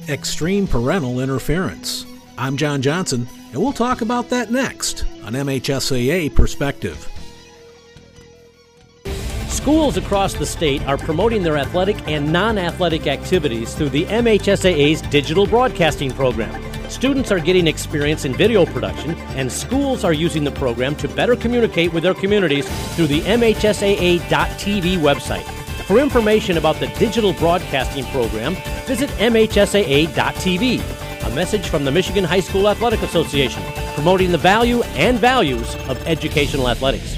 extreme parental interference? I'm John Johnson, and we'll talk about that next on MHSAA Perspective. Schools across the state are promoting their athletic and non-athletic activities through the MHSAA's digital broadcasting program. Students are getting experience in video production, and schools are using the program to better communicate with their communities through the MHSAA.TV website. For information about the digital broadcasting program, visit MHSAA.TV. A message from the Michigan High School Athletic Association, promoting the value and values of educational athletics.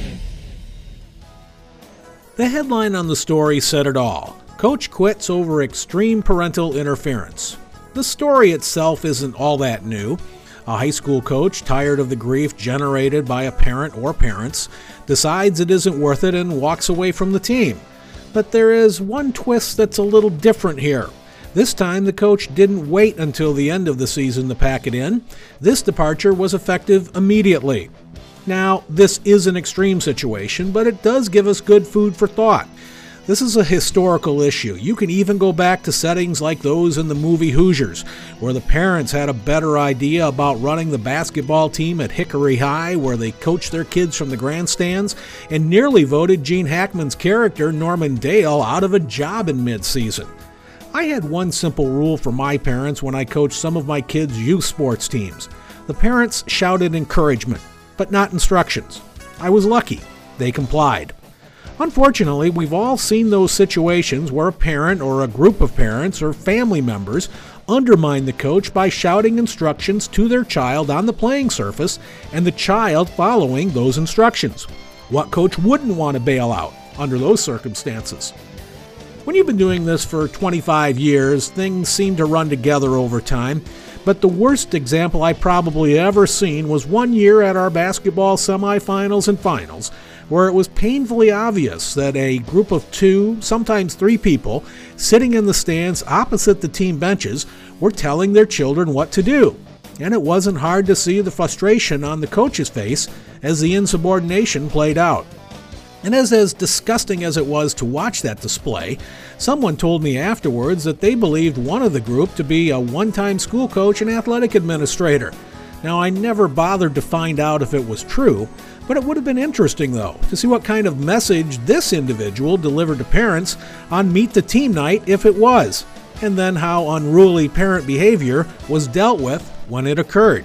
The headline on the story said it all. Coach quits over extreme parental interference. The story itself isn't all that new. A high school coach, tired of the grief generated by a parent or parents, decides it isn't worth it and walks away from the team. But there is one twist that's a little different here. This time, the coach didn't wait until the end of the season to pack it in. This departure was effective immediately. Now, this is an extreme situation, but it does give us good food for thought. This is a historical issue. You can even go back to settings like those in the movie Hoosiers, where the parents had a better idea about running the basketball team at Hickory High, where they coached their kids from the grandstands, and nearly voted Gene Hackman's character, Norman Dale, out of a job in mid-season. I had one simple rule for my parents when I coached some of my kids' youth sports teams. The parents shouted encouragement, but not instructions. I was lucky. They complied. Unfortunately, we've all seen those situations where a parent or a group of parents or family members undermine the coach by shouting instructions to their child on the playing surface and the child following those instructions. What coach wouldn't want to bail out under those circumstances? When you've been doing this for 25 years, things seem to run together over time. But the worst example I probably ever seen was one year at our basketball semifinals and finals, where it was painfully obvious that a group of 2, sometimes 3 people sitting in the stands opposite the team benches were telling their children what to do. And it wasn't hard to see the frustration on the coach's face as the insubordination played out. And as disgusting as it was to watch that display, someone told me afterwards that they believed one of the group to be a one-time school coach and athletic administrator. Now, I never bothered to find out if it was true, but it would have been interesting, though, to see what kind of message this individual delivered to parents on Meet the Team night if it was, and then how unruly parent behavior was dealt with when it occurred.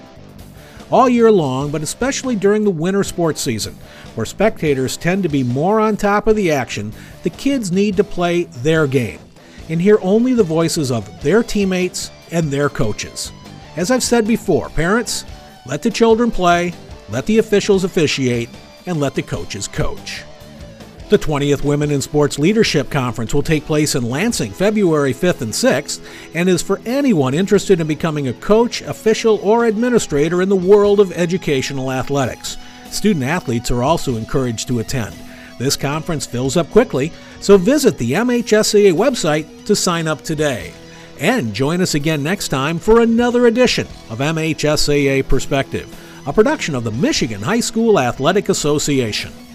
All year long, but especially during the winter sports season, where spectators tend to be more on top of the action, the kids need to play their game and hear only the voices of their teammates and their coaches. As I've said before, parents, let the children play, let the officials officiate, and let the coaches coach. The 20th Women in Sports Leadership Conference will take place in Lansing February 5th and 6th and is for anyone interested in becoming a coach, official, or administrator in the world of educational athletics. Student athletes are also encouraged to attend. This conference fills up quickly, so visit the MHSAA website to sign up today. And join us again next time for another edition of MHSAA Perspective, a production of the Michigan High School Athletic Association.